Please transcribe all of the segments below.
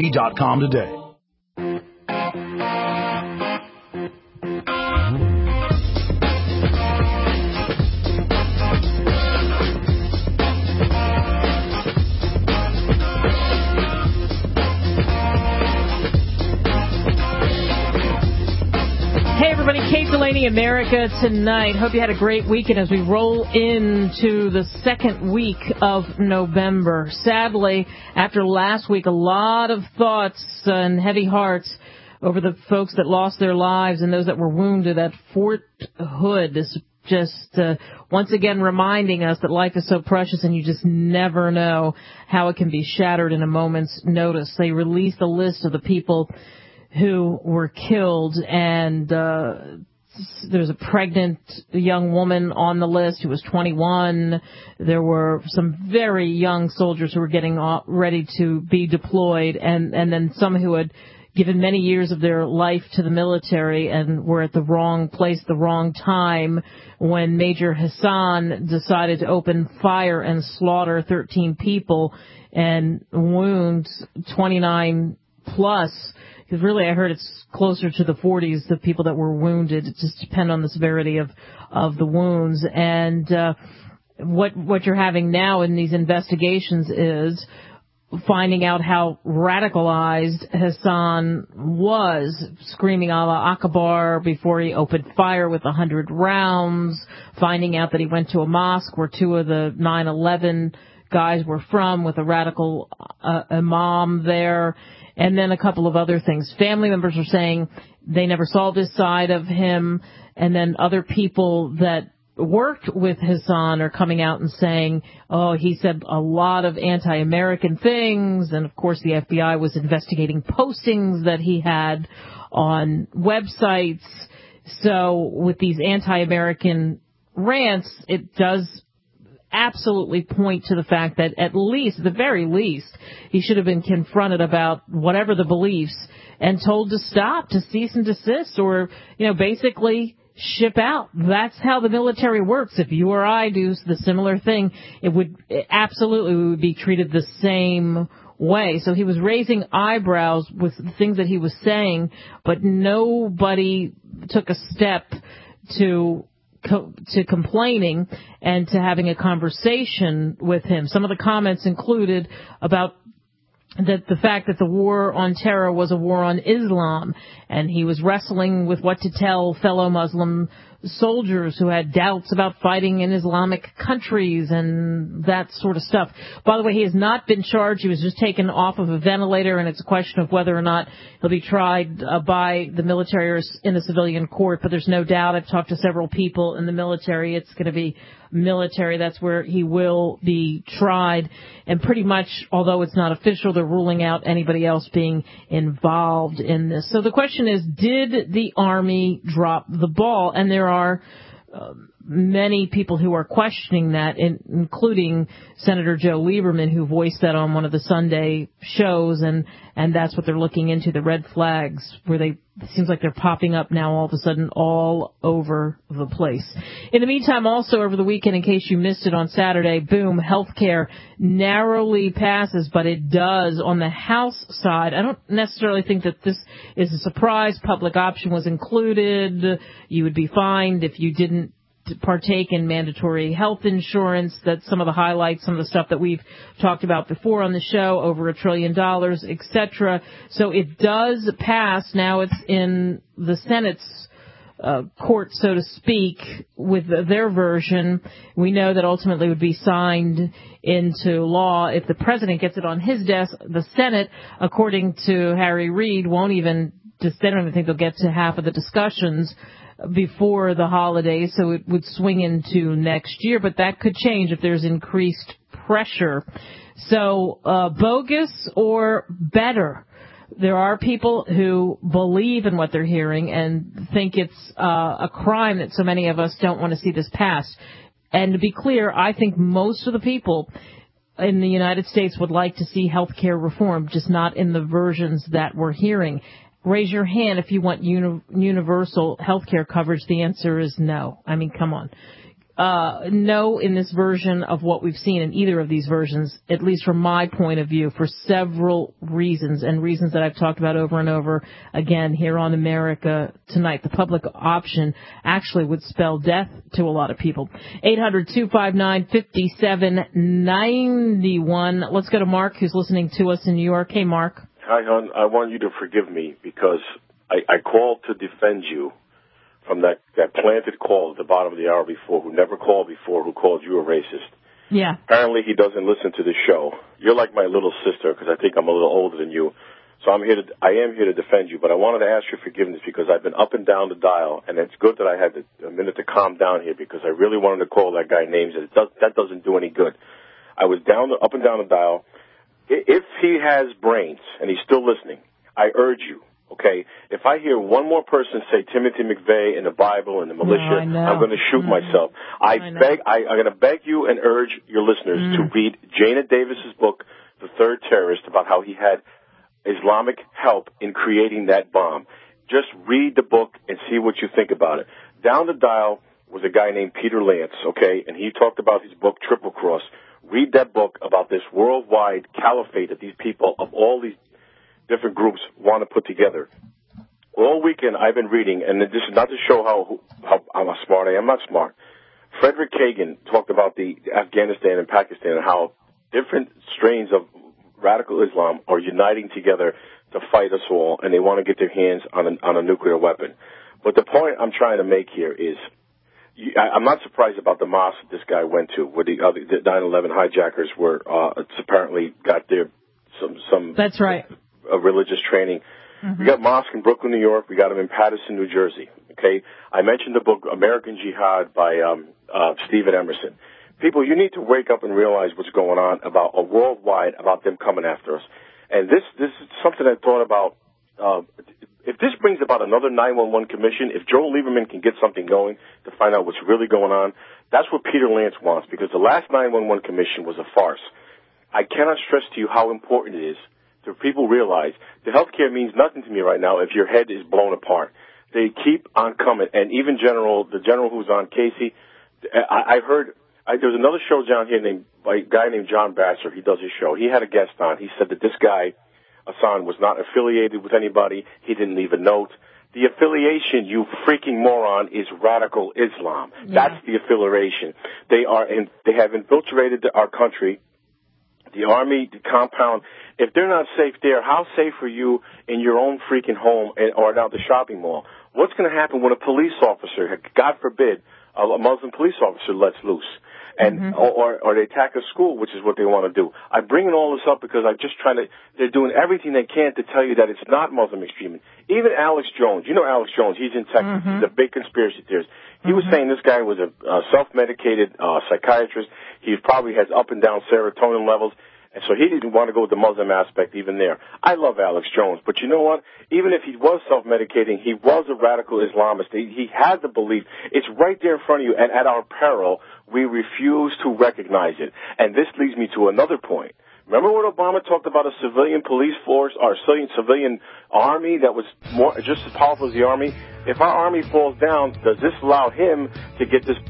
WSB.com today. Kate Delaney, America Tonight. Hope you had a great weekend as we roll into the second week of November. Sadly, after last week, a lot of thoughts and heavy hearts over the folks that lost their lives and those that were wounded at Fort Hood. This just once again reminding us that life is so precious and you just never know how it can be shattered in a moment's notice. They released a list of the people who were killed, and there's a pregnant young woman on the list who was 21. There were some very young soldiers who were getting ready to be deployed, and then some who had given many years of their life to the military and were at the wrong place, the wrong time when Major Hassan decided to open fire and slaughter 13 people and wound 29 plus. Because really, I heard it's closer to the 40s, the people that were wounded. It just depends on the severity of the wounds. And what you're having now in these investigations is finding out how radicalized Hassan was, screaming Allah Akbar before he opened fire with 100 rounds, finding out that he went to a mosque where two of the 9/11 guys were from with a radical imam there. And then a couple of other things. Family members are saying they never saw this side of him. And then other people that worked with Hassan are coming out and saying, oh, he said a lot of anti-American things. And, of course, the FBI was investigating postings that he had on websites. So with these anti-American rants, it does absolutely point to the fact that at the very least, he should have been confronted about whatever the beliefs and told to stop, to cease and desist, or, basically ship out. That's how the military works. If you or I do the similar thing, we would be treated the same way. So he was raising eyebrows with the things that he was saying, but nobody took a step to complaining and to having a conversation with him. Some of the comments included about the fact that the war on terror was a war on Islam, and he was wrestling with what to tell fellow Muslim soldiers who had doubts about fighting in Islamic countries and that sort of stuff. By the way, he has not been charged. He was just taken off of a ventilator, and it's a question of whether or not he'll be tried by the military or in a civilian court. But there's no doubt, I've talked to several people in the military, it's going to be military. That's where he will be tried. And pretty much, although it's not official, they're ruling out anybody else being involved in this. So the question is, did the Army drop the ball? And there are many people who are questioning that, including Senator Joe Lieberman, who voiced that on one of the Sunday shows, and that's what they're looking into, the red flags, where it seems like they're popping up now all of a sudden all over the place. In the meantime, also over the weekend, in case you missed it on Saturday, boom, healthcare narrowly passes, but it does on the House side. I don't necessarily think that this is a surprise. Public option was included. You would be fined if you didn't partake in mandatory health insurance. That's some of the highlights, some of the stuff that we've talked about before on the show, over $1 trillion, etc. So it does pass. Now it's in the Senate's court, so to speak, with their version. We know that ultimately it would be signed into law if the president gets it on his desk. The Senate, according to Harry Reid, won't even, they don't even think they'll get to half of the discussions before the holidays, so it would swing into next year, but that could change if there's increased pressure. So, bogus or better? There are people who believe in what they're hearing and think it's a crime that so many of us don't want to see this passed. And to be clear, I think most of the people in the United States would like to see health care reform, just not in the versions that we're hearing. Raise your hand if you want universal health care coverage. The answer is no. I mean, come on. no in this version of what we've seen in either of these versions, at least from my point of view, for several reasons, and reasons that I've talked about over and over again here on America Tonight. The public option actually would spell death to a lot of people. 800-259-5791. Let's go to Mark, who's listening to us in New York. Hey, Mark. Hi, hon. I want you to forgive me because I called to defend you from that planted call at the bottom of the hour before, who never called before, who called you a racist. Yeah. Apparently he doesn't listen to the show. You're like my little sister because I think I'm a little older than you. So I am here to defend you, but I wanted to ask your forgiveness because I've been up and down the dial, and it's good that I had a minute to calm down here because I really wanted to call that guy names. That doesn't do any good. I was up and down the dial. If he has brains and he's still listening, I urge you, okay, if I hear one more person say Timothy McVeigh in the Bible and the militia, I'm going to shoot myself. I'm going to beg you and urge your listeners to read Jana Davis's book, The Third Terrorist, about how he had Islamic help in creating that bomb. Just read the book and see what you think about it. Down the dial was a guy named Peter Lance, okay, and he talked about his book, Triple Cross. Read that book about this worldwide caliphate that these people of all these different groups want to put together. All weekend I've been reading, and this is not to show how I'm smart. I am not smart. Frederick Kagan talked about the Afghanistan and Pakistan and how different strains of radical Islam are uniting together to fight us all, and they want to get their hands on a nuclear weapon. But the point I'm trying to make here is, I'm not surprised about the mosque that this guy went to, where the 9/11 hijackers were apparently got their some. That's right. Religious training. Mm-hmm. We got mosque in Brooklyn, New York. We got them in Paterson, New Jersey. Okay, I mentioned the book American Jihad by Stephen Emerson. People, you need to wake up and realize what's going on about worldwide about them coming after us. And this is something I thought about. If this brings about another 911 commission, if Joel Lieberman can get something going to find out what's really going on, that's what Peter Lance wants, because the last 911 commission was a farce. I cannot stress to you how important it is to people realize the healthcare means nothing to me right now if your head is blown apart. They keep on coming, and even the general who's on Casey, I heard. There was another show down here by a guy named John Basser. He does his show. He had a guest on. He said that this guy, Hassan, was not affiliated with anybody. He didn't leave a note. The affiliation, you freaking moron, is radical Islam. Yeah. That's the affiliation. They have infiltrated our country. The army, the compound. If they're not safe there, how safe are you in your own freaking home or down the shopping mall? What's going to happen when a police officer, God forbid, a Muslim police officer lets loose? And or they attack a school, which is what they want to do. I'm bringing all this up because they're doing everything they can to tell you that it's not Muslim extremism. Even Alex Jones, you know Alex Jones, he's in Texas. He's a big conspiracy theorist. He was saying this guy was a self-medicated psychiatrist. He probably has up and down serotonin levels. And so he didn't want to go with the Muslim aspect even there. I love Alex Jones, but you know what? Even if he was self-medicating, he was a radical Islamist. He had the belief. It's right there in front of you, and at our peril, we refuse to recognize it. And this leads me to another point. Remember when Obama talked about a civilian police force or a civilian army that was just as powerful as the army? If our army falls down, does this allow him to get this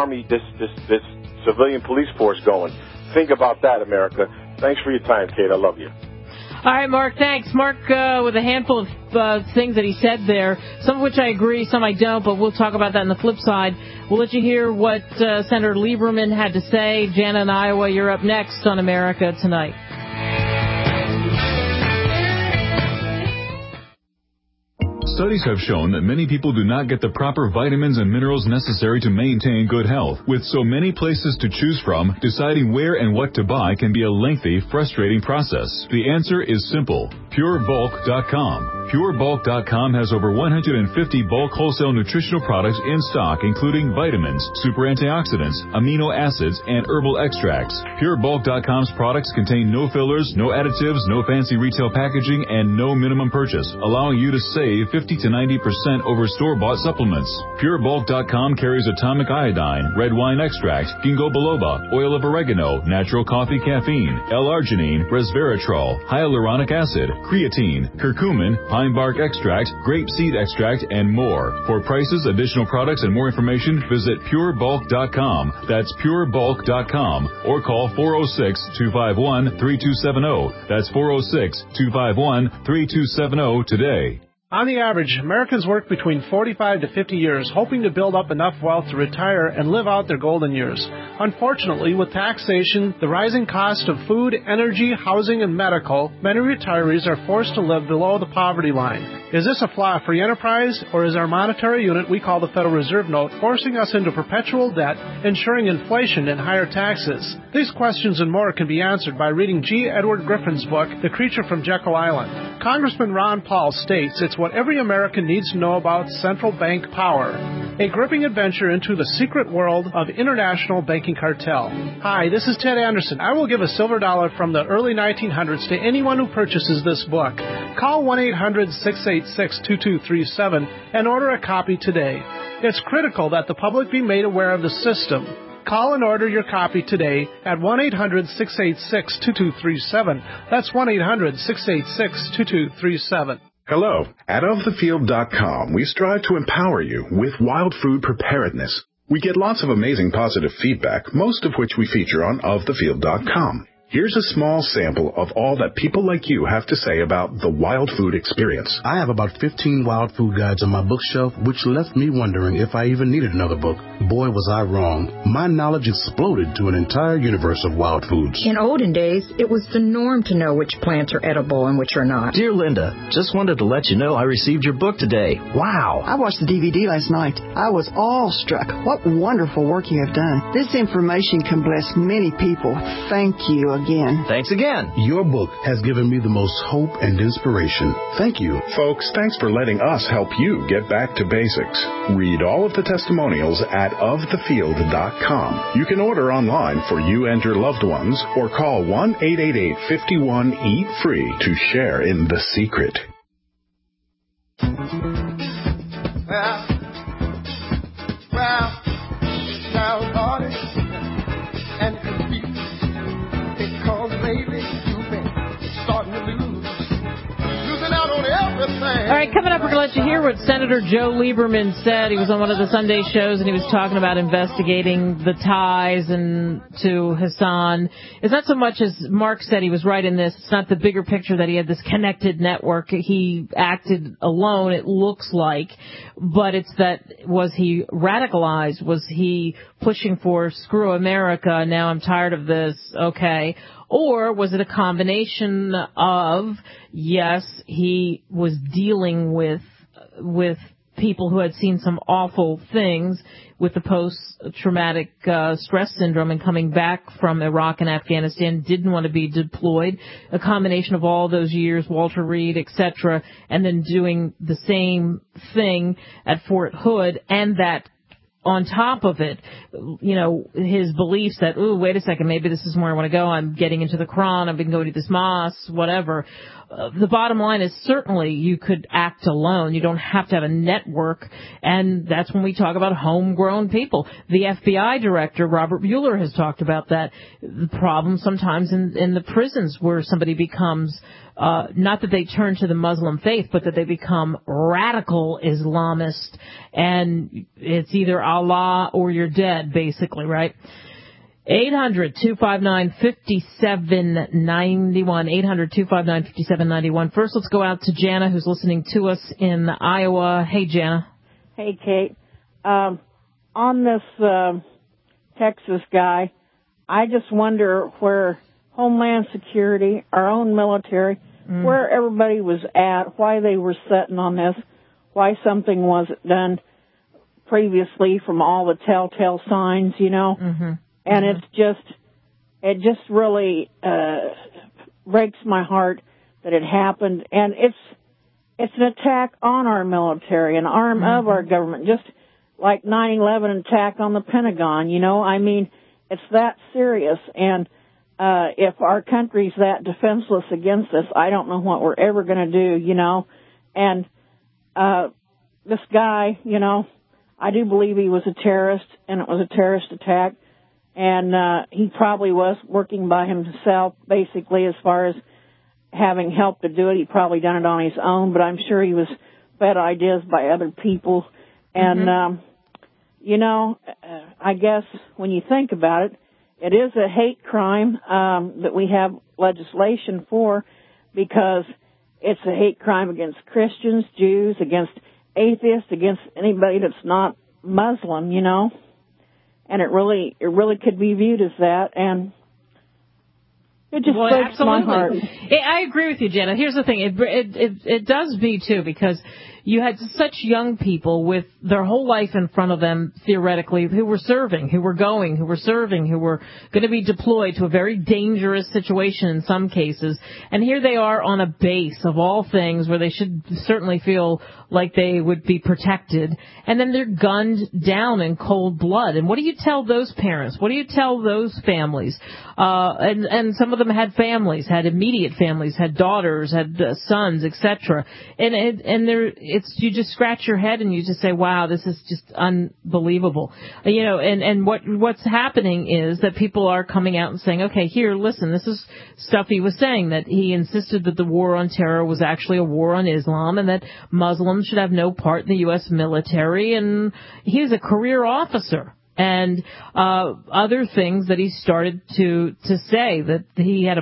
civilian police force going? Think about that, America. Thanks for your time, Kate. I love you. All right, Mark, thanks. Mark, with a handful of things that he said there, some of which I agree, some I don't, but we'll talk about that on the flip side. We'll let you hear what Senator Lieberman had to say. Jana in Iowa, you're up next on America Tonight. Studies have shown that many people do not get the proper vitamins and minerals necessary to maintain good health. With so many places to choose from, deciding where and what to buy can be a lengthy, frustrating process. The answer is simple. PureBulk.com. PureBulk.com has over 150 bulk wholesale nutritional products in stock, including vitamins, super antioxidants, amino acids, and herbal extracts. PureBulk.com's products contain no fillers, no additives, no fancy retail packaging, and no minimum purchase, allowing you to save 50 to 90% over store-bought supplements. PureBulk.com carries atomic iodine, red wine extract, ginkgo biloba, oil of oregano, natural coffee caffeine, L-arginine, resveratrol, hyaluronic acid, creatine, curcumin, pine bark extract, grape seed extract, and more. For prices, additional products, and more information, visit purebulk.com. That's purebulk.com. Or call 406-251-3270. That's 406-251-3270 today. On the average, Americans work between 45 to 50 years, hoping to build up enough wealth to retire and live out their golden years. Unfortunately, with taxation, the rising cost of food, energy, housing, and medical, many retirees are forced to live below the poverty line. Is this a flaw of free enterprise, or is our monetary unit we call the Federal Reserve Note forcing us into perpetual debt, ensuring inflation and higher taxes? These questions and more can be answered by reading G. Edward Griffin's book, The Creature from Jekyll Island. Congressman Ron Paul states it's what every American needs to know about central bank power. A gripping adventure into the secret world of international banking cartel. Hi, this is Ted Anderson. I will give a silver dollar from the early 1900s to anyone who purchases this book. Call 1-800-686-2237 and order a copy today. It's critical that the public be made aware of the system. Call and order your copy today at 1-800-686-2237. That's 1-800-686-2237. Hello. At OfTheField.com, we strive to empower you with wild food preparedness. We get lots of amazing positive feedback, most of which we feature on OfTheField.com. Here's a small sample of all that people like you have to say about the wild food experience. I have about 15 wild food guides on my bookshelf, which left me wondering if I even needed another book. Boy, was I wrong. My knowledge exploded to an entire universe of wild foods. In olden days, it was the norm to know which plants are edible and which are not. Dear Linda, just wanted to let you know I received your book today. Wow. I watched the DVD last night. I was awestruck. What wonderful work you have done. This information can bless many people. Thank you again. Thanks again. Your book has given me the most hope and inspiration. Thank you. Folks, thanks for letting us help you get back to basics. Read all of the testimonials at ofthefield.com. You can order online for you and your loved ones or call 1-888-51-EAT-FREE to share in the secret. Well, now, party and confused. Because, baby, you've been starting to losing out on everything. All right, coming up, we're going to let you hear what Senator Joe Lieberman said. He was on one of the Sunday shows, and he was talking about investigating the ties to Hassan. It's not so much as Mark said, he was right in this. It's not the bigger picture that he had this connected network. He acted alone, it looks like. But it's that, was he radicalized? Was he pushing for screw America, now I'm tired of this, okay? Or was it a combination of, yes, he was dealing with people who had seen some awful things with the post-traumatic stress syndrome and coming back from Iraq and Afghanistan, didn't want to be deployed, a combination of all those years, Walter Reed, etc., and then doing the same thing at Fort Hood, and that on top of it, you know, his beliefs that, ooh, wait a second, maybe this is where I want to go. I'm getting into the Quran. I've been going to this mosque, whatever. The bottom line is certainly you could act alone. You don't have to have a network. And that's when we talk about homegrown people. The FBI director, Robert Mueller, has talked about that. The problem sometimes in the prisons where somebody becomes, not that they turn to the Muslim faith, but that they become radical Islamist. And it's either Allah or you're dead, basically, right? 800-259-5791. 800-259-5791. First, let's go out to Jana, who's listening to us in Iowa. Hey, Jana. Hey, Kate. On this Texas guy, I just wonder where Homeland Security, our own military, where everybody was at, why they were sitting on this, why something wasn't done previously from all the telltale signs, you know. And it just really breaks my heart that it happened. And it's an attack on our military, an arm of our government, just like 9/11 attack on the Pentagon, you know. I mean, it's that serious. And if our country's that defenseless against us, I don't know what we're ever going to do, you know. And this guy, you know, I do believe he was a terrorist, and it was a terrorist attack. And he probably was working by himself, basically, as far as, having helped to do it. He probably done it on his own, but I'm sure he was fed ideas by other people. And, you know, I guess when you think about it, it is a hate crime that we have legislation for, because it's a hate crime against Christians, Jews, against atheists, against anybody that's not Muslim, you know. And it really could be viewed as that, and it just breaks my heart. I agree with you, Jenna. Here's the thing. It does me, too, because you had such young people with their whole life in front of them, theoretically, who were serving, who were going, who were serving, who were going to be deployed to a very dangerous situation in some cases. And here they are on a base, of all things, where they should certainly feel like they would be protected. And then they're gunned down in cold blood. And what do you tell those parents? What do you tell those families? And some of them had families, had immediate families, had daughters, had sons, etc. And you just scratch your head and you just say, wow, this is just unbelievable. You know, and what's happening is that people are coming out and saying, okay, here, listen, this is stuff he was saying, that he insisted that the war on terror was actually a war on Islam and that Muslims should have no part in the U.S. military, and he's a career officer. And other things that he started to say, that he had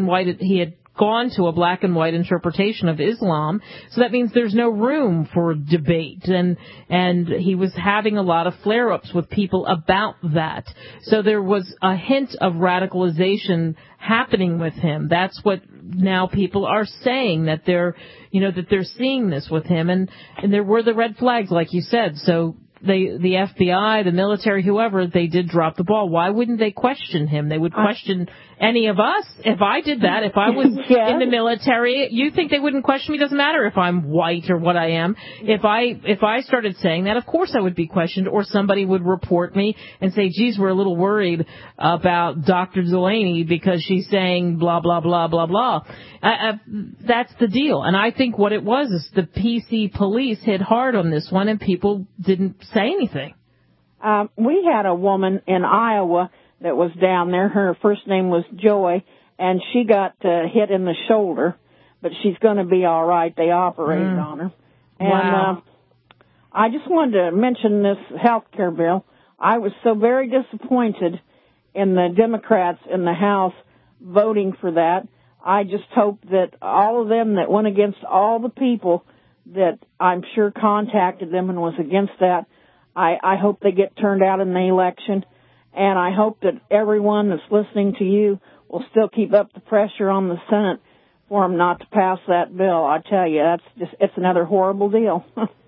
gone to a black and white interpretation of Islam, so that means there's no room for debate, and he was having a lot of flare-ups with people about that. So there was a hint of radicalization happening with him. That's what now people are saying, that they're seeing this with him, and there were the red flags, like you said. So the FBI, the military, whoever, they did drop the ball. Why wouldn't they question him? They would question any of us. If I did that, if I was in the military, you think they wouldn't question me? Doesn't matter if I'm white or what I am. If I started saying that, of course I would be questioned, or somebody would report me and say, geez, we're a little worried about Dr. Delaney because she's saying blah, blah, blah, blah, blah. That's the deal. And I think what it was is the PC police hit hard on this one, and people didn't say anything. We had a woman in Iowa that was down there. Her first name was Joy, and she got hit in the shoulder, but she's going to be all right. They operated on her. And wow. I just wanted to mention this health care bill. I was so very disappointed in the Democrats in the House voting for that. I just hope that all of them that went against all the people that I'm sure contacted them and was against that, I hope they get turned out in the election. And I hope that everyone that's listening to you will still keep up the pressure on the Senate for them not to pass that bill. I tell you, it's another horrible deal.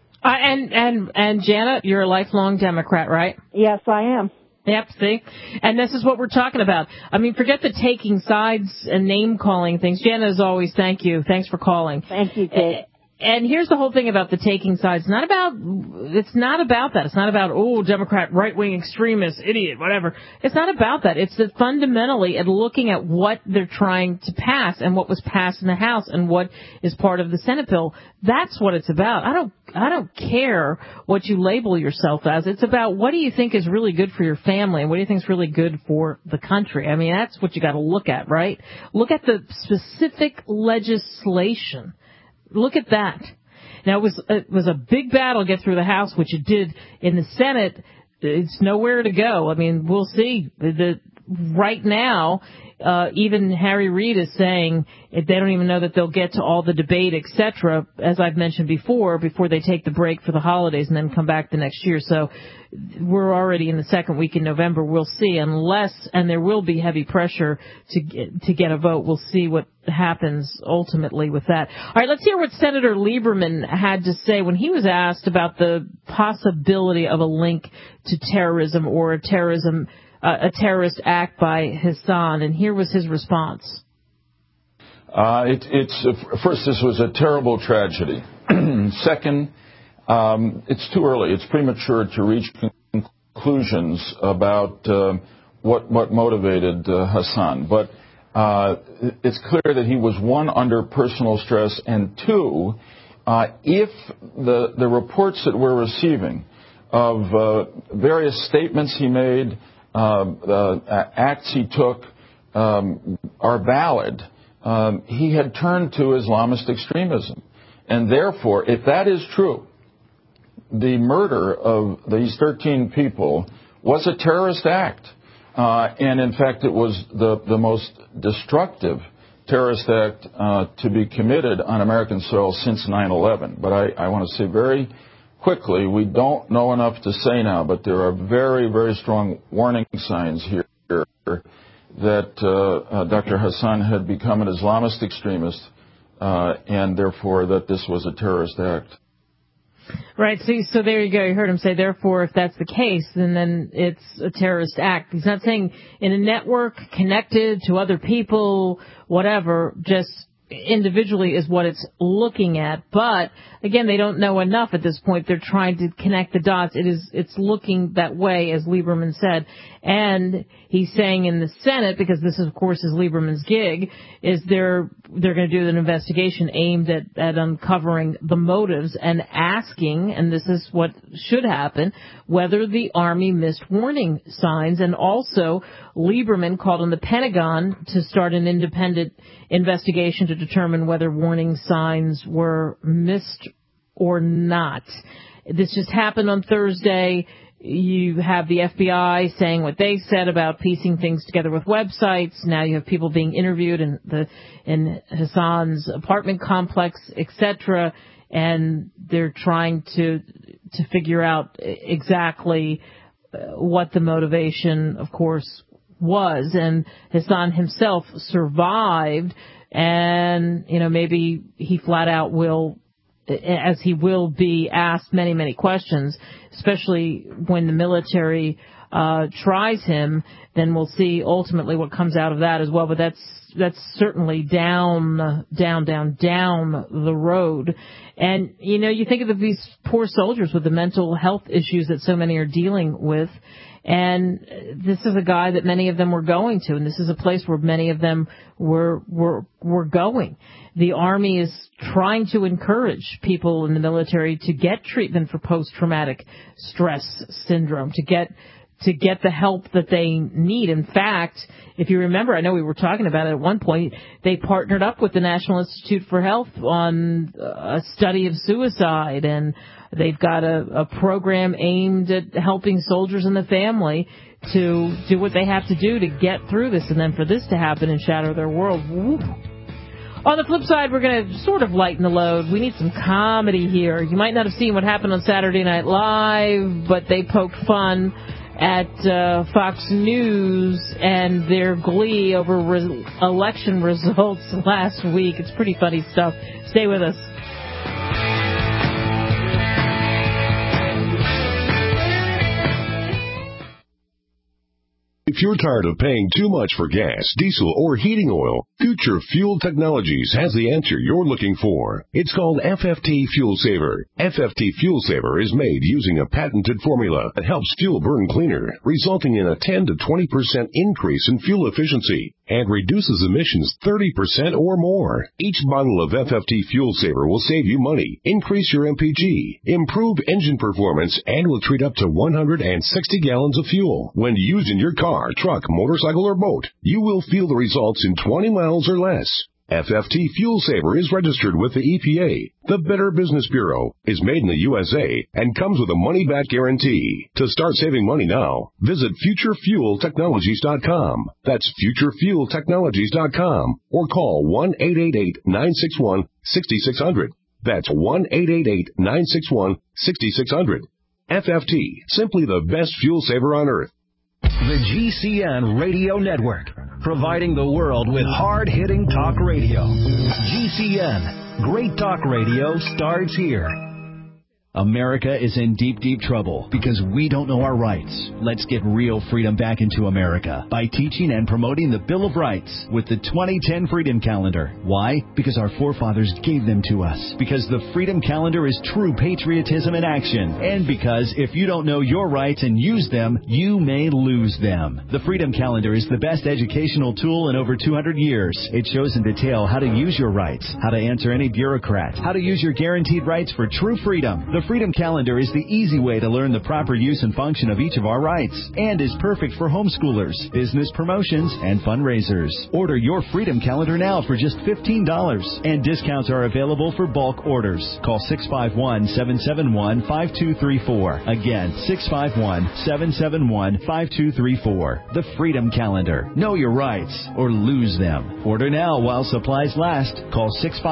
And Janet, you're a lifelong Democrat, right? Yes, I am. Yep, see? And this is what we're talking about. I mean, forget the taking sides and name-calling things. Janet, as always, thank you. Thanks for calling. Thank you, Kate. And here's the whole thing about the taking sides. It's not about that. It's not about, Democrat, right-wing extremist, idiot, whatever. It's not about that. It's that fundamentally at looking at what they're trying to pass and what was passed in the House and what is part of the Senate bill. That's what it's about. I don't care what you label yourself as. It's about what do you think is really good for your family and what do you think is really good for the country. I mean, that's what you got to look at, right? Look at the specific legislation. Look at that. Now, it was a big battle to get through the House, which it did. In the Senate, it's nowhere to go. I mean, we'll see. Right now, even Harry Reid is saying they don't even know that they'll get to all the debate, etc., as I've mentioned before they take the break for the holidays and then come back the next year. So we're already in the second week in November. We'll see, and there will be heavy pressure to get a vote. We'll see what happens ultimately with that. All right, let's hear what Senator Lieberman had to say when he was asked about the possibility of a link to terrorism or a terrorist act by Hassan, and here was his response. First, this was a terrible tragedy. Second, it's too early. It's premature to reach conclusions about what motivated Hassan. But it's clear that he was, one, under personal stress, and two, if the reports that we're receiving of various statements he made, acts he took, are valid, he had turned to Islamist extremism. And therefore, if that is true, the murder of these 13 people was a terrorist act. And in fact, it was the most destructive terrorist act to be committed on American soil since 9/11. But I want to say very quickly, we don't know enough to say now, but there are very, very strong warning signs here that Dr. Hassan had become an Islamist extremist, and therefore that this was a terrorist act. Right. So there you go. You heard him say, therefore, if that's the case, then it's a terrorist act. He's not saying in a network connected to other people, whatever, just individually is what it's looking at. But again, they don't know enough at this point. They're trying to connect the dots. It's looking that way, as Lieberman said. And he's saying in the Senate, because this of course is Lieberman's gig, is they're going to do an investigation aimed at uncovering the motives and asking, and this is what should happen, whether the Army missed warning signs. And also Lieberman called on the Pentagon to start an independent investigation to determine whether warning signs were missed or not. This just happened on Thursday. You have the FBI saying what they said about piecing things together with websites. Now you have people being interviewed in Hassan's apartment complex, etc., and they're trying to figure out exactly what the motivation, of course, was. And Hassan himself survived, and maybe he flat out will, as he will be asked many, many questions, especially when the military tries him, then we'll see ultimately what comes out of that as well. But that's certainly down the road. And, you think of these poor soldiers with the mental health issues that so many are dealing with. And this is a guy that many of them were going to, and this is a place where many of them were going. The Army is trying to encourage people in the military to get treatment for post-traumatic stress syndrome, to get the help that they need. In fact, if you remember, I know we were talking about it at one point, they partnered up with the National Institute for Health on a study of suicide, and they've got a program aimed at helping soldiers and the family to do what they have to do to get through this, and then for this to happen and shatter their world. Woo. On the flip side, we're going to sort of lighten the load. We need some comedy here. You might not have seen what happened on Saturday Night Live, but they poked fun at Fox News and their glee over election results last week. It's pretty funny stuff. Stay with us. If you're tired of paying too much for gas, diesel, or heating oil, Future Fuel Technologies has the answer you're looking for. It's called FFT Fuel Saver. FFT Fuel Saver is made using a patented formula that helps fuel burn cleaner, resulting in a 10 to 20% increase in fuel efficiency and reduces emissions 30% or more. Each bottle of FFT Fuel Saver will save you money, increase your MPG, improve engine performance, and will treat up to 160 gallons of fuel. When used in your car, truck, motorcycle, or boat, you will feel the results in 20 miles or less. FFT Fuel Saver is registered with the EPA. The Better Business Bureau is made in the USA and comes with a money-back guarantee. To start saving money now, visit FutureFuelTechnologies.com. That's FutureFuelTechnologies.com or call 1-888-961-6600. That's 1-888-961-6600. FFT, simply the best fuel saver on earth. The GCN Radio Network, providing the world with hard-hitting talk radio. GCN, great talk radio starts here. America is in deep, deep trouble because we don't know our rights. Let's get real freedom back into America by teaching and promoting the Bill of Rights with the 2010 Freedom Calendar. Why? Because our forefathers gave them to us. Because the Freedom Calendar is true patriotism in action. And because if you don't know your rights and use them, you may lose them. The Freedom Calendar is the best educational tool in over 200 years. It shows in detail how to use your rights, how to answer any bureaucrat, how to use your guaranteed rights for true freedom. The The Freedom Calendar is the easy way to learn the proper use and function of each of our rights and is perfect for homeschoolers, business promotions, and fundraisers. Order your Freedom Calendar now for just $15, and discounts are available for bulk orders. Call 651-771-5234. Again, 651-771-5234. The Freedom Calendar. Know your rights or lose them. Order now while supplies last. Call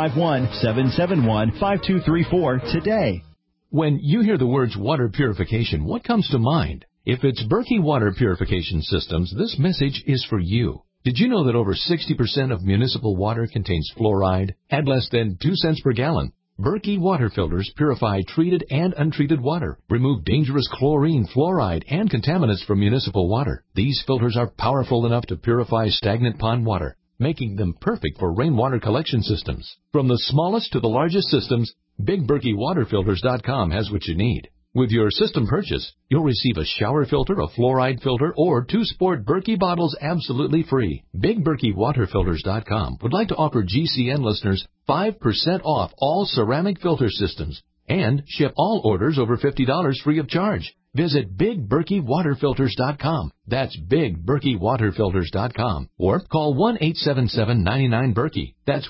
651-771-5234 today. When you hear the words water purification, what comes to mind? If it's Berkey Water Purification Systems, this message is for you. Did you know that over 60% of municipal water contains fluoride at less than 2 cents per gallon? Berkey water filters purify treated and untreated water, remove dangerous chlorine, fluoride, and contaminants from municipal water. These filters are powerful enough to purify stagnant pond water, making them perfect for rainwater collection systems. From the smallest to the largest systems, BigBerkeyWaterFilters.com has what you need. With your system purchase, you'll receive a shower filter, a fluoride filter, or 2 sport Berkey bottles absolutely free. BigBerkeyWaterFilters.com would like to offer GCN listeners 5% off all ceramic filter systems and ship all orders over $50 free of charge. Visit BigBerkeyWaterFilters.com. That's BigBerkeyWaterFilters.com. Or call 1-877-99-BERKEY. That's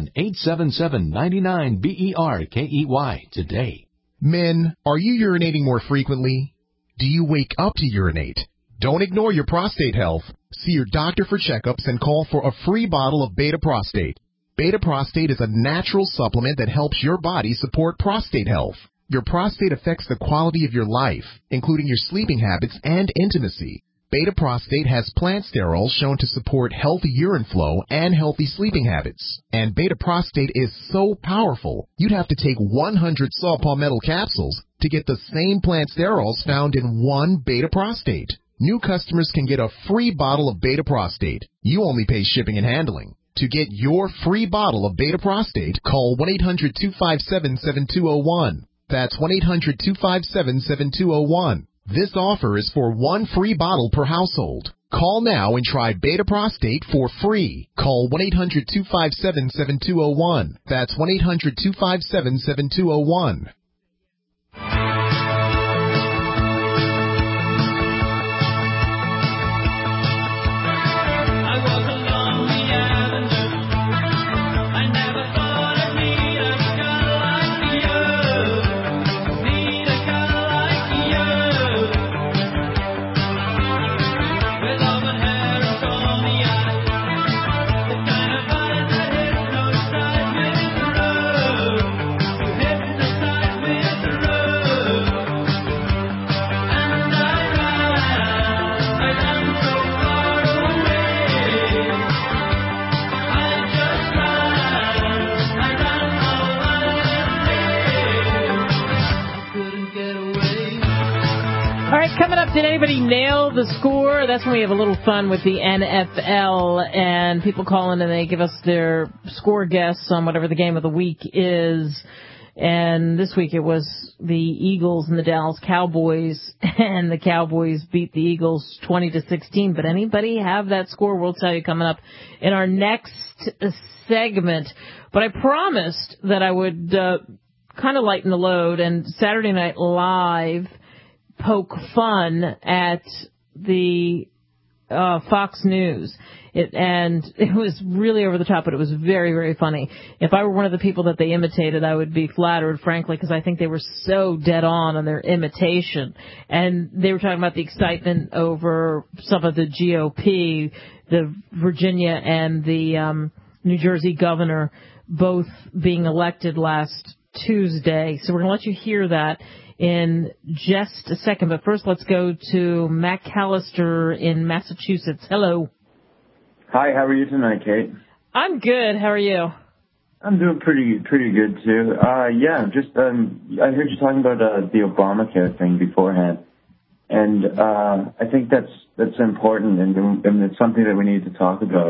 1-877-99-BERKEY today. Men, are you urinating more frequently? Do you wake up to urinate? Don't ignore your prostate health. See your doctor for checkups and call for a free bottle of Beta Prostate. Beta Prostate is a natural supplement that helps your body support prostate health. Your prostate affects the quality of your life, including your sleeping habits and intimacy. Beta Prostate has plant sterols shown to support healthy urine flow and healthy sleeping habits. And Beta Prostate is so powerful, you'd have to take 100 saw palmetto capsules to get the same plant sterols found in one Beta Prostate. New customers can get a free bottle of Beta Prostate. You only pay shipping and handling. To get your free bottle of Beta Prostate, call 1-800-257-7201. That's 1-800-257-7201. This offer is for one free bottle per household. Call now and try Beta Prostate for free. Call 1-800-257-7201. That's 1-800-257-7201. Coming up, did anybody nail the score? That's when we have a little fun with the NFL, and people call in and they give us their score guess on whatever the game of the week is. And this week it was the Eagles and the Dallas Cowboys, and the Cowboys beat the Eagles 20-16. But anybody have that score? We'll tell you coming up in our next segment. But I promised that I would kind of lighten the load, and Saturday Night Live poke fun at the Fox News. And it was really over the top, but it was very, very funny. If I were one of the people that they imitated, I would be flattered, frankly, because I think they were so dead on their imitation. And they were talking about the excitement over some of the GOP, the Virginia and the New Jersey governor, both being elected last Tuesday. So we're going to let you hear that in just a second. But first, let's go to Matt Callister in Massachusetts. Hello. Hi, how are you tonight, Kate? I'm good. How are you? I'm doing pretty good, too. I heard you talking about the Obamacare thing beforehand. And I think that's important, and it's something that we need to talk about.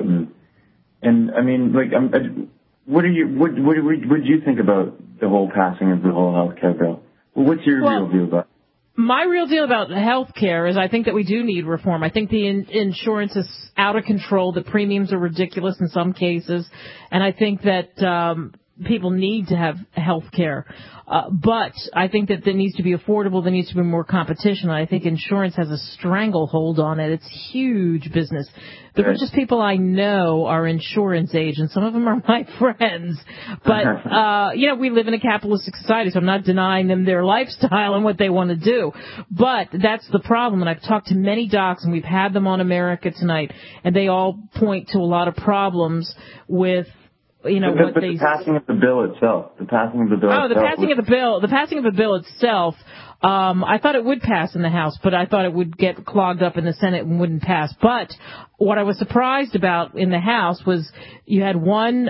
And I mean, like, what do you think about the whole passing of the whole health care bill? What's your real deal about it? My real deal about health care is I think that we do need reform. I think the insurance is out of control. The premiums are ridiculous in some cases. And I think that people need to have health care. But I think that needs to be affordable. There needs to be more competition. I think insurance has a stranglehold on it. It's huge business. The richest people I know are insurance agents. Some of them are my friends. But, we live in a capitalistic society, so I'm not denying them their lifestyle and what they want to do. But that's the problem. And I've talked to many docs, and we've had them on America Tonight, and they all point to a lot of problems with the passing of the bill itself. The passing of the bill. Oh, the passing of the bill. The passing of the bill itself. I thought it would pass in the House, but I thought it would get clogged up in the Senate and wouldn't pass. But what I was surprised about in the House was you had one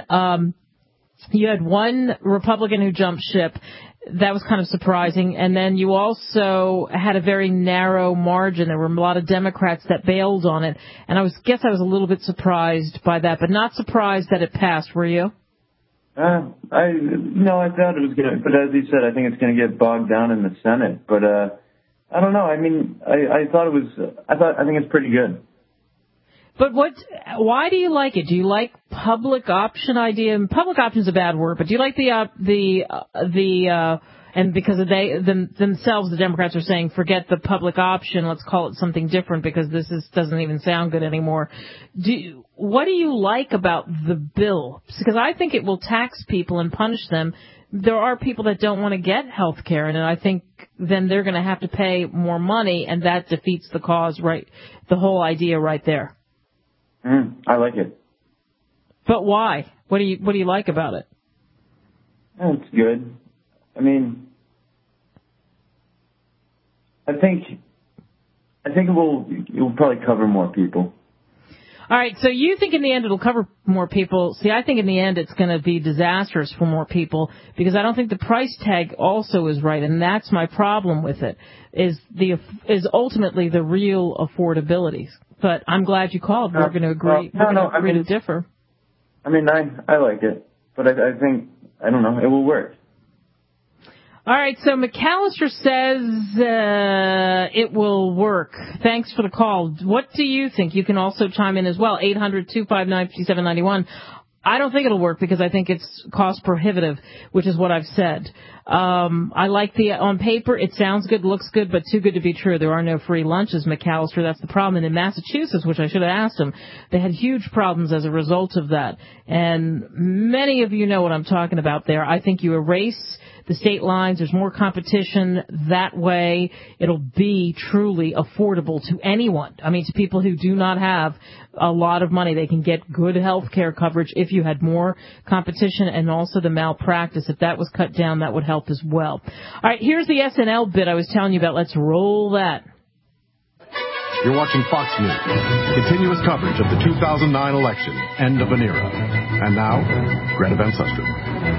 Republican who jumped ship. That was kind of surprising. And then you also had a very narrow margin. There were a lot of Democrats that bailed on it. And I was a little bit surprised by that, but not surprised that it passed. Were you? I thought it was going to, but as you said, I think it's going to get bogged down in the Senate. But, I don't know. I mean, I think it's pretty good. But why do you like it? Do you like public option idea? Public option is a bad word, but do you like and because themselves, the Democrats are saying, forget the public option, let's call it something different because doesn't even sound good anymore. What do you like about the bill? Because I think it will tax people and punish them. There are people that don't want to get health care, and I think then they're going to have to pay more money, and that defeats the cause, right? The whole idea right there. I like it. But why? What do you like about it? It's good. I mean, I think it will probably cover more people. All right, so you think in the end it'll cover more people. See, I think in the end it's going to be disastrous for more people because I don't think the price tag also is right, and that's my problem with it, is ultimately the real affordability. But I'm glad you called. We're going to agree. We're going to agree to differ. I mean, I like it, but I think, I don't know, it will work. All right, so McAllister says it will work. Thanks for the call. What do you think? You can also chime in as well, 800-259-5791. I don't think it'll work because I think it's cost prohibitive, which is what I've said. I like on paper, it sounds good, looks good, but too good to be true. There are no free lunches, McAllister. That's the problem. And in Massachusetts, which I should have asked him, they had huge problems as a result of that. And many of you know what I'm talking about there. I think you erase the state lines. There's more competition. That way, it'll be truly affordable to anyone. I mean, to people who do not have a lot of money. They can get good health care coverage if you had more competition, and also the malpractice. If that was cut down, that would help as well. All right, here's the SNL bit I was telling you about. Let's roll that. You're watching Fox News. Continuous coverage of the 2009 election. End of an era. And now, Greta Van Susteren.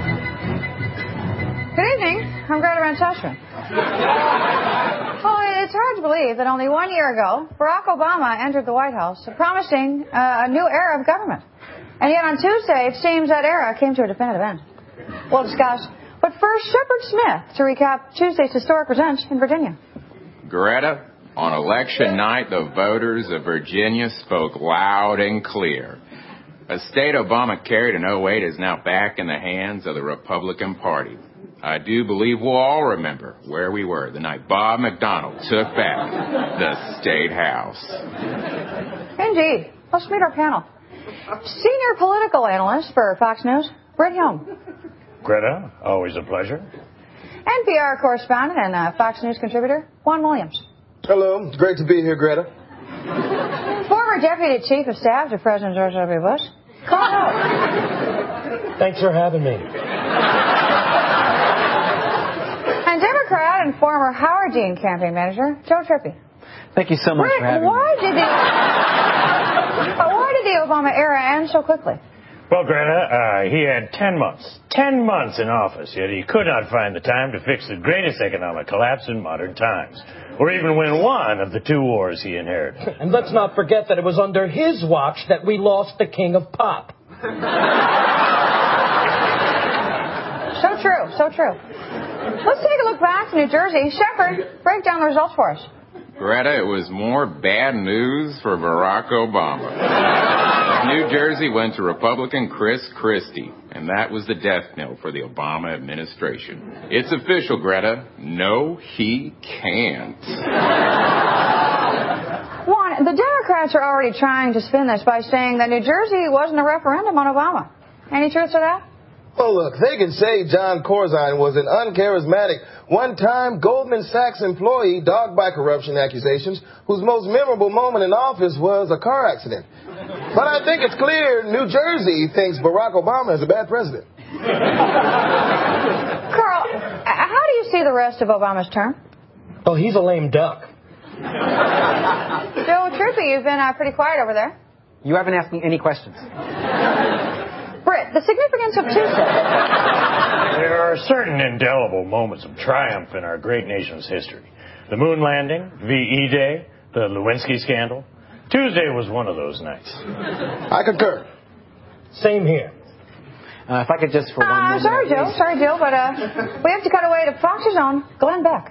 Good evening. I'm Greta Van Susteren. Well, it's hard to believe that only 1 year ago, Barack Obama entered the White House promising a new era of government. And yet on Tuesday, it seems that era came to a definitive end. We'll discuss. But first, Shepard Smith to recap Tuesday's historic events in Virginia. Greta, on election night, the voters of Virginia spoke loud and clear. A state Obama carried in 2008 is now back in the hands of the Republican Party. I do believe we'll all remember where we were the night Bob McDonnell took back the State House. Indeed. Let's meet our panel. Senior political analyst for Fox News, Brit Hume. Greta, always a pleasure. NPR correspondent and Fox News contributor, Juan Williams. Hello. It's great to be here, Greta. Former Deputy Chief of Staff to President George W. Bush, Carl Rove. Thanks for having me. And Democrat and former Howard Dean campaign manager, Joe Trippi. Thank you so much for having me. Why did the Obama era end so quickly? Well, Greta, he had 10 months in office, yet he could not find the time to fix the greatest economic collapse in modern times, or even win one of the two wars he inherited. And let's not forget that it was under his watch that we lost the king of pop. So true, so true. Let's take a look back to New Jersey. Shepard, break down the results for us. Greta, it was more bad news for Barack Obama. New Jersey went to Republican Chris Christie, and that was the death knell for the Obama administration. It's official, Greta. No, he can't. Juan, the Democrats are already trying to spin this by saying that New Jersey wasn't a referendum on Obama. Any truth to that? Well, look, they can say John Corzine was an uncharismatic, one-time Goldman Sachs employee dogged by corruption accusations whose most memorable moment in office was a car accident. But I think it's clear New Jersey thinks Barack Obama is a bad president. Carl, how do you see the rest of Obama's term? Oh, he's a lame duck. Joe Truppi, you've been pretty quiet over there. You haven't asked me any questions. Britt, the significance of Tuesday. There are certain indelible moments of triumph in our great nation's history. The moon landing, VE Day, the Lewinsky scandal. Tuesday was one of those nights. I concur. Same here. If I could just for 1 minute. Sorry, Joe, but we have to cut away to Fox's own Glenn Beck.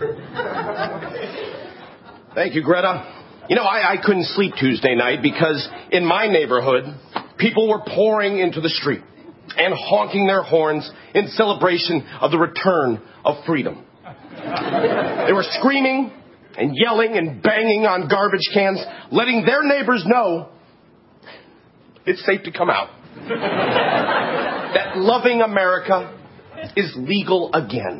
Thank you, Greta. You know, I couldn't sleep Tuesday night because in my neighborhood, people were pouring into the street and honking their horns in celebration of the return of freedom. They were screaming and yelling and banging on garbage cans, letting their neighbors know it's safe to come out. That loving America is legal again.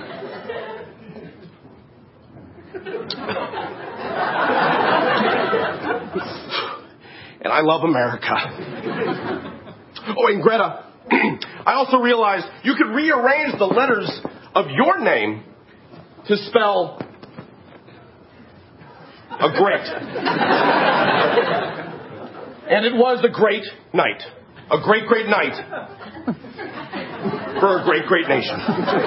And I love America. Oh, and Greta, I also realized you could rearrange the letters of your name to spell a great. And it was a great night. A great, great night for a great, great nation.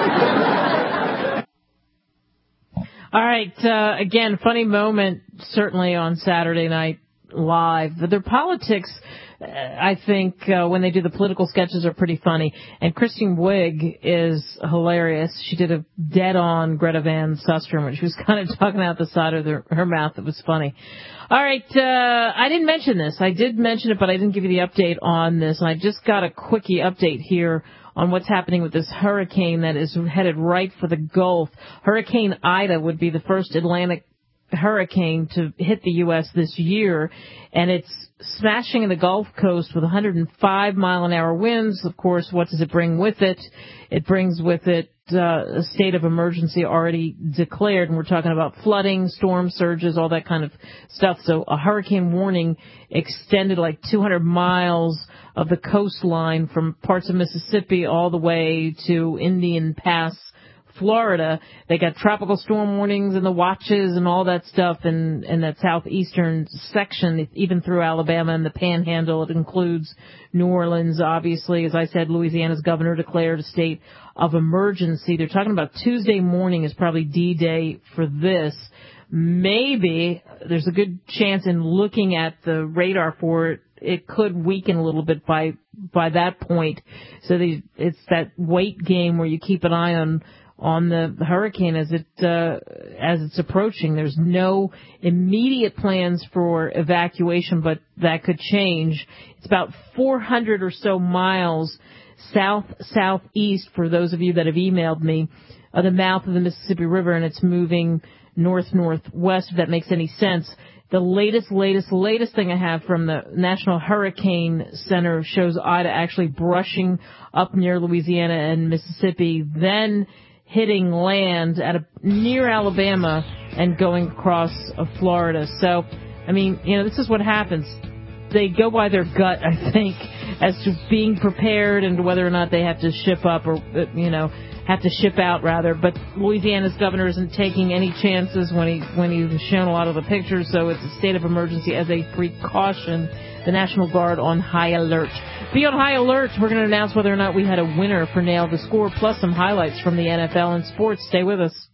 All right. Again, funny moment, certainly on Saturday Night Live. Their politics, I think, when they do the political sketches are pretty funny. And Kristen Wiig is hilarious. She did a dead-on Greta Van Susteren when she was kind of talking out the side of her mouth. It was funny. All right. I didn't mention this. I did mention it, but I didn't give you the update on this. And I just got a quickie update here on what's happening with this hurricane that is headed right for the Gulf. Hurricane Ida would be the first Atlantic hurricane to hit the U.S. this year, and it's smashing in the Gulf Coast with 105-mile-an-hour winds. Of course, what does it bring with it? It brings with it a state of emergency already declared, and we're talking about flooding, storm surges, all that kind of stuff. So a hurricane warning extended like 200 miles of the coastline from parts of Mississippi all the way to Indian Pass, Florida. They got tropical storm warnings and the watches and all that stuff in that southeastern section, even through Alabama and the Panhandle. It includes New Orleans, obviously. As I said, Louisiana's governor declared a state of emergency. They're talking about Tuesday morning is probably D-Day for this. Maybe there's a good chance in looking at the radar for it, it could weaken a little bit by that point. So it's that wait game where you keep an eye on the hurricane as it's approaching. There's no immediate plans for evacuation, but that could change. It's about 400 or so miles southeast, for those of you that have emailed me, of the mouth of the Mississippi River, and it's moving northwest, if that makes any sense. The latest thing I have from the National Hurricane Center shows Ida actually brushing up near Louisiana and Mississippi, then hitting land near Alabama and going across Florida. So, I mean, this is what happens. They go by their gut, I think, as to being prepared and whether or not they have to ship up or, have to ship out rather. But Louisiana's governor isn't taking any chances when he was shown a lot of the pictures. So it's a state of emergency as a precaution. The National Guard on high alert. Be on high alert. We're going to announce whether or not we had a winner for Nail the Score, plus some highlights from the NFL and sports. Stay with us.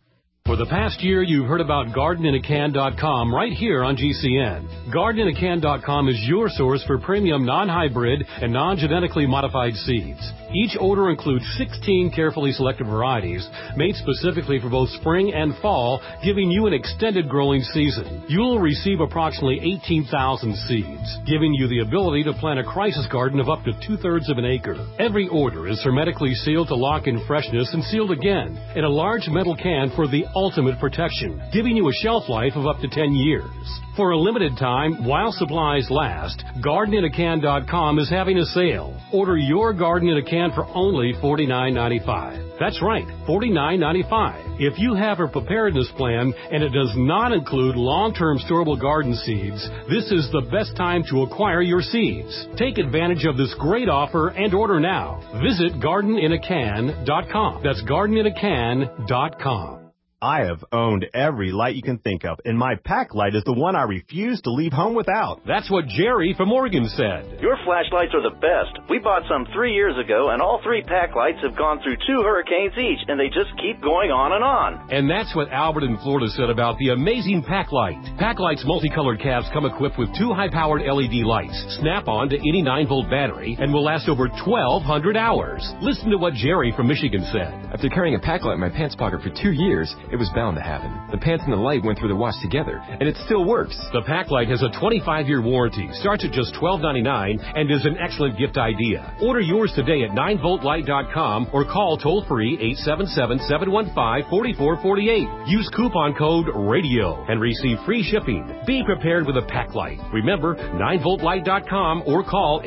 For the past year, you've heard about GardenInACan.com right here on GCN. GardenInACan.com is your source for premium non-hybrid and non-genetically modified seeds. Each order includes 16 carefully selected varieties made specifically for both spring and fall, giving you an extended growing season. You'll receive approximately 18,000 seeds, giving you the ability to plant a crisis garden of up to 2/3 of an acre. Every order is hermetically sealed to lock in freshness and sealed again in a large metal can for the ultimate protection, giving you a shelf life of up to 10 years. For a limited time, while supplies last, GardenInACan.com is having a sale. Order your Garden in a Can for only $49.95. That's right, $49.95. If you have a preparedness plan and it does not include long-term storable garden seeds, this is the best time to acquire your seeds. Take advantage of this great offer and order now. Visit GardenInACan.com. That's GardenInACan.com. I have owned every light you can think of, and my pack light is the one I refuse to leave home without. That's what Jerry from Oregon said. Your flashlights are the best. We bought some 3 years ago, and all 3 pack lights have gone through 2 hurricanes each, and they just keep going on and on. And that's what Albert in Florida said about the amazing pack light. Pack light's multicolored caps come equipped with 2 high-powered LED lights, snap on to any 9-volt battery, and will last over 1,200 hours. Listen to what Jerry from Michigan said. After carrying a pack light in my pants pocket for 2 years, it was bound to happen. The pants and the light went through the wash together, and it still works. The pack light has a 25-year warranty, starts at just $12.99, and is an excellent gift idea. Order yours today at 9voltlight.com or call toll-free 877-715-4448. Use coupon code RADIO and receive free shipping. Be prepared with a pack light. Remember, 9voltlight.com or call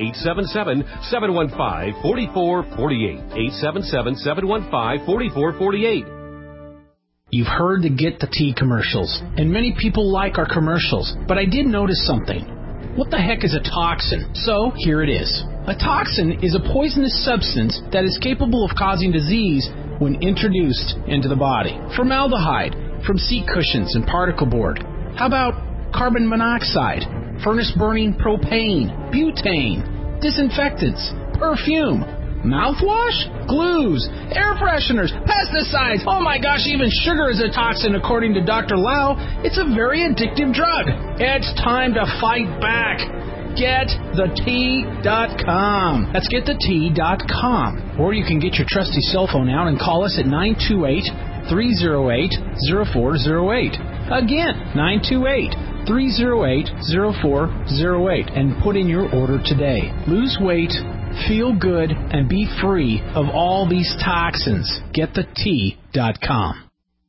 877-715-4448. 877-715-4448. You've heard the Get the Tea commercials, and many people like our commercials, but I did notice something. What the heck is a toxin? So, here it is. A toxin is a poisonous substance that is capable of causing disease when introduced into the body. Formaldehyde from seat cushions and particle board. How about carbon monoxide, furnace-burning propane, butane, disinfectants, perfume, mouthwash, glues, air fresheners, pesticides. Oh my gosh, even sugar is a toxin according to Dr. Lau. It's a very addictive drug. It's time to fight back. GetTheTea.com. That's GetTheTea.com. Or you can get your trusty cell phone out and call us at 928-308-0408. Again, 928-308-0408. And put in your order today. Lose weight, feel good, and be free of all these toxins. GetTheTea.com.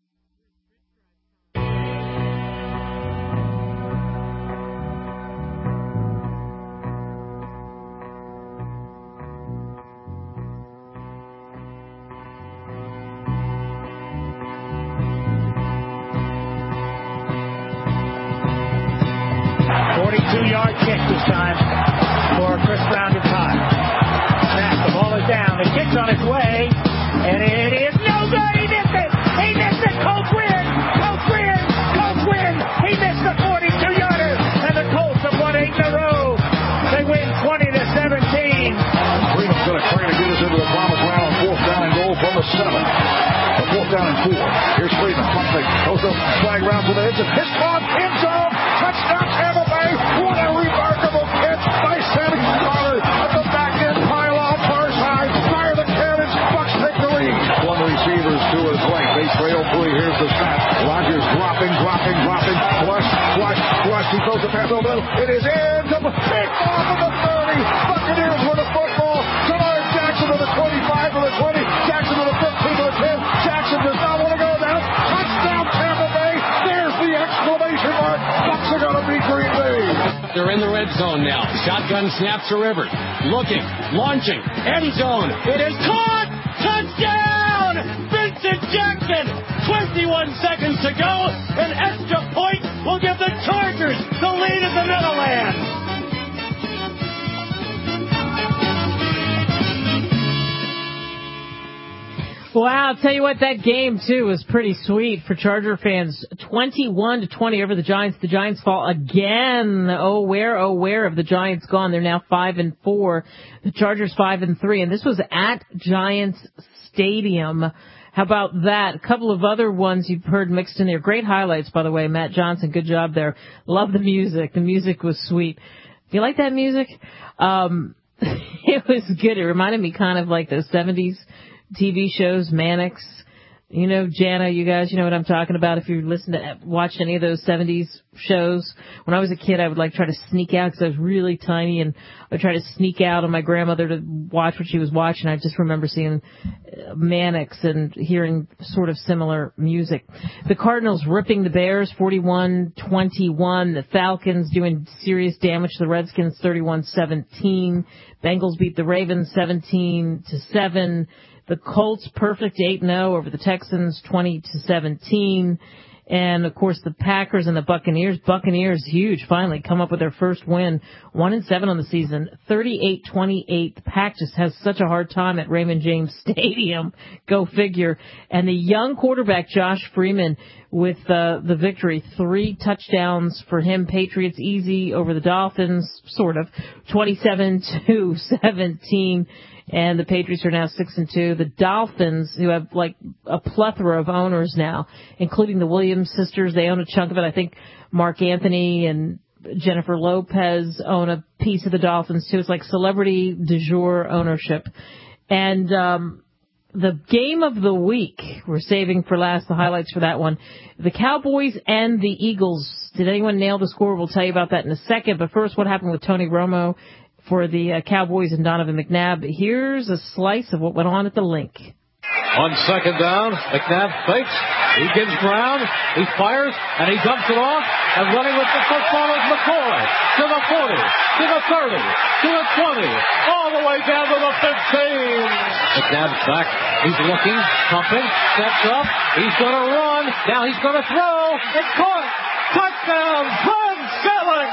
Yard kick this time for Chris Brown to tie. Snap, the ball is down. The kick's on its way, and it is no good. He missed it. He missed it. Colts win. Colts win. Colts win. He missed the 42-yarder, and the Colts have won 8 in a row. They win 20-17. Freeman's going to try to get us into the promised round on 4th down and goal from the 7. The 4th down and 4. Here's Freeman. Pump fake. Goes up, flag round to the edge. Hits on end zone. Touchdown, Tampa Bay. What a remarkable catch by Sammy Carter at the back end pylon, far side. Fire the cannons. Bucks take the lead. 1 receivers to his right. They trail 3. Here's the snap. Rodgers dropping. Flush. He throws the pass over. It is in. Pick off of the 30. Buccaneers with the football. Jamar Jackson to the 25 to the 20. Jackson to the 15 to the 10. Jackson does not want to go down. Touchdown, Tampa Bay. There's the exclamation mark. Bucks are going to beat Green Bay. They're in the red zone now. Shotgun snaps to Rivers. Looking, launching, end zone. It is caught! Touchdown! Vincent Jackson! 21 seconds to go. An extra point will give the Chargers the lead in the Meadowlands. Wow, I'll tell you what, that game, too, was pretty sweet for Charger fans. 21-20 over the Giants. The Giants fall again. Oh, where have the Giants gone? They're now 5-4. The Chargers 5-3. And this was at Giants Stadium. How about that? A couple of other ones you've heard mixed in there. Great highlights, by the way. Matt Johnson, good job there. Love the music. The music was sweet. Do you like that music? It was good. It reminded me kind of like those 70s TV shows, Mannix. You know, Jana, you guys, you know what I'm talking about if you watched any of those 70s shows. When I was a kid, I would try to sneak out because I was really tiny, and I would try to sneak out on my grandmother to watch what she was watching. I just remember seeing Mannix and hearing sort of similar music. The Cardinals ripping the Bears 41-21. The Falcons doing serious damage to the Redskins 31-17. Bengals beat the Ravens 17-7. The Colts perfect 8-0 over the Texans 20-17. And, of course, the Packers and the Buccaneers. Buccaneers, huge, finally come up with their first win. 1-7 on the season, 38-28. The Pack just has such a hard time at Raymond James Stadium. Go figure. And the young quarterback, Josh Freeman, with the victory. 3 touchdowns for him. Patriots easy over the Dolphins, sort of. 27-17. And the Patriots are now 6-2. The Dolphins, who have a plethora of owners now, including the Williams sisters, they own a chunk of it. I think Mark Anthony and Jennifer Lopez own a piece of the Dolphins too. It's like celebrity du jour ownership. And the game of the week, we're saving for last the highlights for that one. The Cowboys and the Eagles. Did anyone nail the score? We'll tell you about that in a second. But first, what happened with Tony Romo for the Cowboys and Donovan McNabb? Here's a slice of what went on at the link. On second down, McNabb fakes. He gives ground. He fires, and he dumps it off. And running with the football is McCoy. To the 40, to the 30, to the 20, all the way down to the 15. McNabb's back. He's looking, pumping, steps up. He's going to run. Now he's going to throw. It's caught. Touchdown, Glenn Selleck.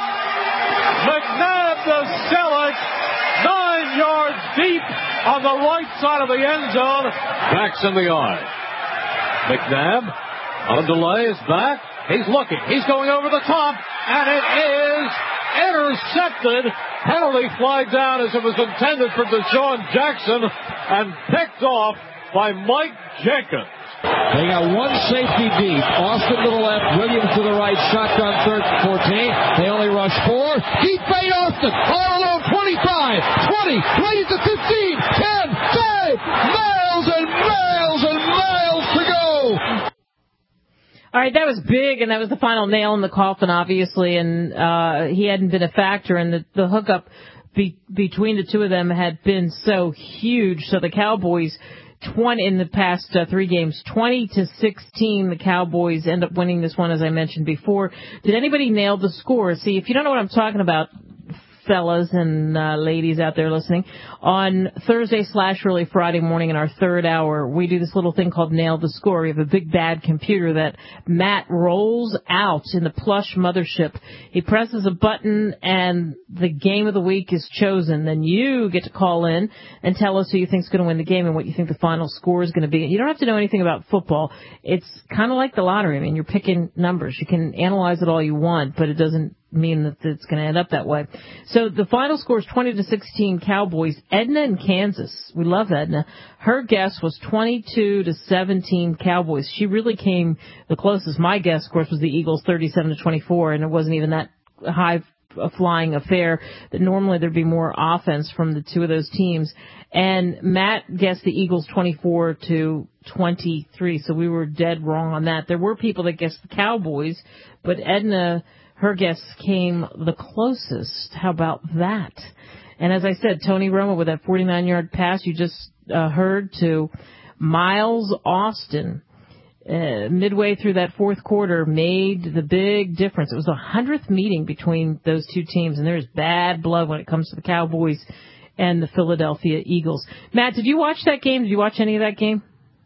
McNabb to Selleck, 9 yards deep on the right side of the end zone. Backs in the yard. McNabb on a delay is back. He's looking. He's going over the top, and it is intercepted. Penalty flag down as it was intended for Deshaun Jackson and picked off by Mike Jenkins. They got one safety deep. Austin to the left, Williams to the right, shotgun third and 14. They only rush 4. Deep fade Austin, all alone, 25, 20, right at the 15, 10, 5, miles and miles and miles to go. All right, that was big, and that was the final nail in the coffin, obviously, and he hadn't been a factor, and the hookup between the two of them had been so huge. So the Cowboys, in the past 3 games, 20-16, the Cowboys end up winning this one, as I mentioned before. Did anybody nail the score? See, if you don't know what I'm talking about, fellas and ladies out there listening, on Thursday/early Friday morning in our third hour, we do this little thing called Nail the Score. We have a big bad computer that Matt rolls out in the plush mothership. He presses a button and the game of the week is chosen. Then you get to call in and tell us who you think is going to win the game and what you think the final score is going to be. You don't have to know anything about football. It's kind of like the lottery. I mean, you're picking numbers. You can analyze it all you want, but it doesn't mean that it's going to end up that way. So the final score is 20-16 Cowboys. Edna in Kansas. We love Edna. Her guess was 22-17 Cowboys. She really came the closest. My guess, of course, was the Eagles 37-24, and it wasn't even that high a flying affair that normally there'd be more offense from the two of those teams. And Matt guessed the Eagles 24-23, so we were dead wrong on that. There were people that guessed the Cowboys, but Edna, her guess came the closest. How about that? And as I said, Tony Romo with that 49-yard pass you just heard to Miles Austin, midway through that fourth quarter, made the big difference. It was the 100th meeting between those two teams, and there's bad blood when it comes to the Cowboys and the Philadelphia Eagles. Matt, did you watch that game? Did you watch any of that game?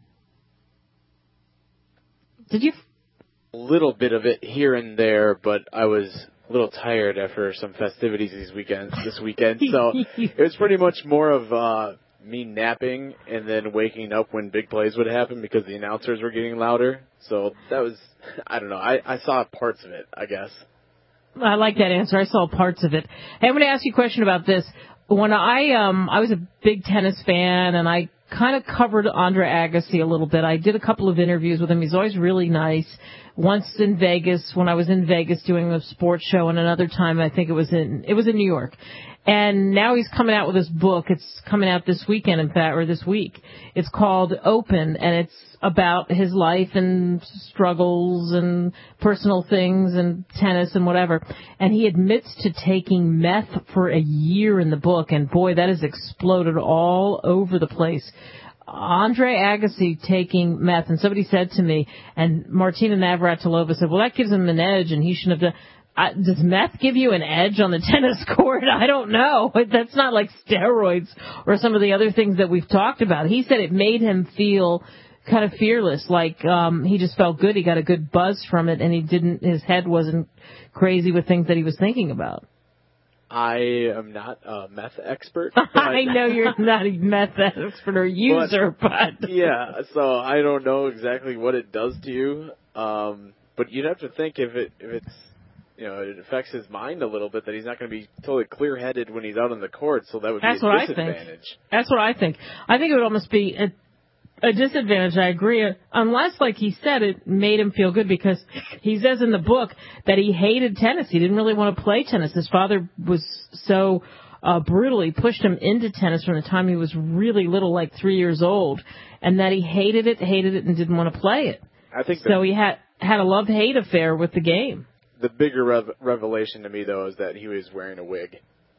Did you? A little bit of it here and there, but I was a little tired after some festivities this weekend. So it was pretty much more of me napping and then waking up when big plays would happen because the announcers were getting louder. So that was, I don't know, I saw parts of it, I guess. I like that answer. I saw parts of it. Hey, I'm going to ask you a question about this. when I was a big tennis fan, and I kind of covered Andre Agassi a little bit. I did a couple of interviews with him. He's always really nice. Once in Vegas, when I was in Vegas doing a sports show, and another time I think it was in New York. And now he's coming out with his book. It's coming out this weekend, in fact, or this week. It's called Open, and it's about his life and struggles and personal things and tennis and whatever. And he admits to taking meth for a year in the book, and boy, that has exploded all over the place. Andre Agassi taking meth, and somebody said to me, and Martina Navratilova said, well, that gives him an edge, and he shouldn't have done. Does meth give you an edge on the tennis court? I don't know. That's not like steroids or some of the other things that we've talked about. He said it made him feel kind of fearless, like he just felt good. He got a good buzz from it, and his head wasn't crazy with things that he was thinking about. I am not a meth expert. I know you're not a meth expert or user, but yeah, so I don't know exactly what it does to you. But you'd have to think if it's it affects his mind a little bit, that he's not going to be totally clear-headed when he's out on the court, so that would be a disadvantage. That's what I think. I think it would almost be a disadvantage, I agree, unless, like he said, it made him feel good, because he says in the book that he hated tennis. He didn't really want to play tennis. His father was so brutally pushed him into tennis from the time he was really little, like 3 years old, and that he hated it, and didn't want to play it. I think so. He had a love-hate affair with the game. The bigger revelation to me, though, is that he was wearing a wig.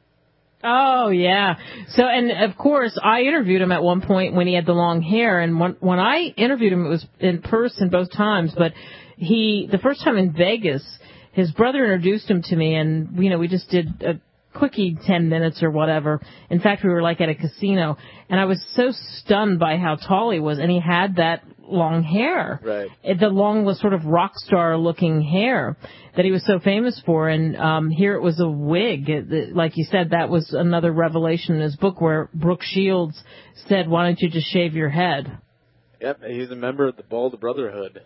Oh, yeah. So, and of course, I interviewed him at one point when he had the long hair, and when I interviewed him, it was in person both times, but the first time in Vegas, his brother introduced him to me, and, we just did a quickie 10 minutes or whatever. In fact, we were like at a casino, and I was so stunned by how tall he was, and he had that long hair. Right. The long, sort of rock star looking hair that he was so famous for, and here it was a wig. Like you said, that was another revelation in his book where Brooke Shields said, why don't you just shave your head? Yep, he's a member of the Bald Brotherhood.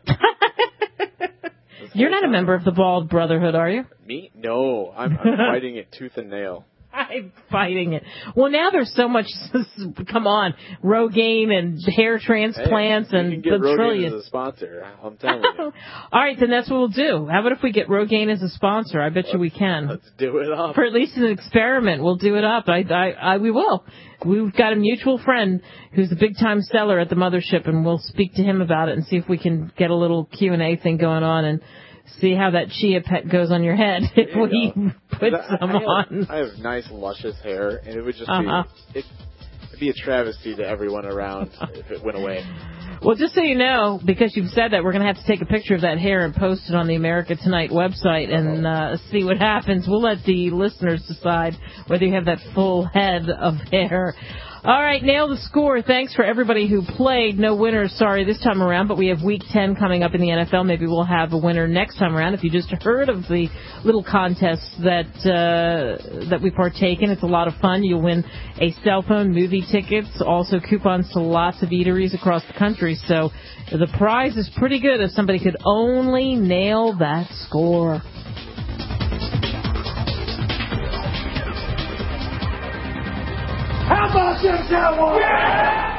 You're not a member of the Bald Brotherhood, are you? Me? No, I'm fighting it tooth and nail. I'm fighting it. Well, now there's so much, come on, Rogaine and hair transplants and the trillion. Rogaine as a sponsor, I'm telling you. All right, then that's what we'll do. How about if we get Rogaine as a sponsor? I bet you we can. Let's do it up. For at least an experiment, we'll do it up. We will. We've got a mutual friend who's a big-time seller at the mothership, and we'll speak to him about it and see if we can get a little Q&A thing going on and see how that chia pet goes on your head if we put some on. I have nice, luscious hair, and it would just be it'd be a travesty to everyone around if it went away. Well, just so you know, because you've said that, we're going to have to take a picture of that hair and post it on the America Tonight website and see what happens. We'll let the listeners decide whether you have that full head of hair. All right, nail the score. Thanks for everybody who played. No winners, sorry, this time around, but we have Week 10 coming up in the NFL. Maybe we'll have a winner next time around. If you just heard of the little contest that we partake in, it's a lot of fun. You'll win a cell phone, movie tickets, also coupons to lots of eateries across the country. So the prize is pretty good if somebody could only nail that score. How about them Cowboys? Yeah!